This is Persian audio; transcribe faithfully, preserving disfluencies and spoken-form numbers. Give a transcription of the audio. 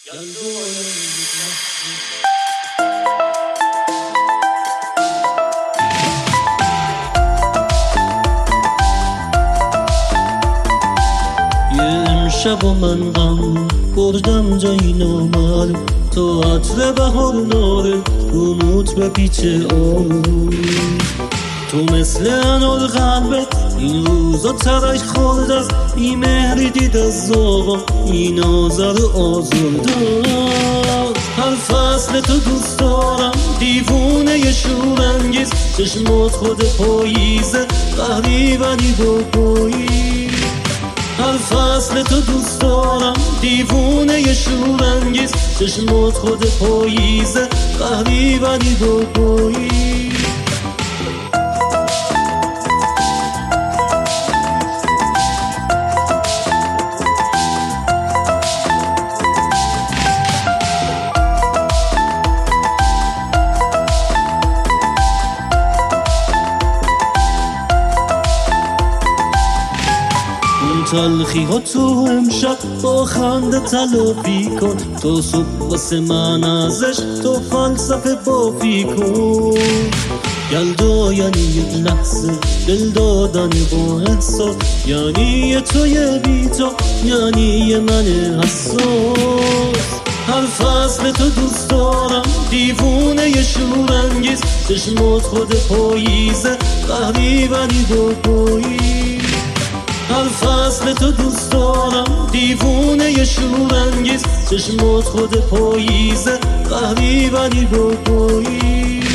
امشب و من غم بردم جایی نامعلوم، تو عطر بهار ناره گنوت به پیچ آروم. تو مثل انار قلبت این روزا ترک خورد از این مهری دید از آقا این آزر آزرداد. هر فصل تو دوست دارم دیوونه ی شورانگیز، چشمات خود پاییزه قهری ولی گوگویی. هر فصل تو دوست دارم دیوونه ی شورانگیز، چشمات خود پاییزه قهری ولی گوگویی. تلخی ها تو امشب با خنده تلافی کن، تو صبح واسه من ازش تو فلسفه بافی کن. یلدا یعنی یک لحظه دل دادن با احساس، یعنی یه توی بی تو، یعنی یه من حساس. هر فصل تو دوست دارم دیوونه ی شورانگیز، چشمات خود پاییزه قهری ولی گوگویی. هر فصل تو دوست دارم دیوونه ی شورانگیز، چشمات خود پاییزه قهری ولی گوگویی.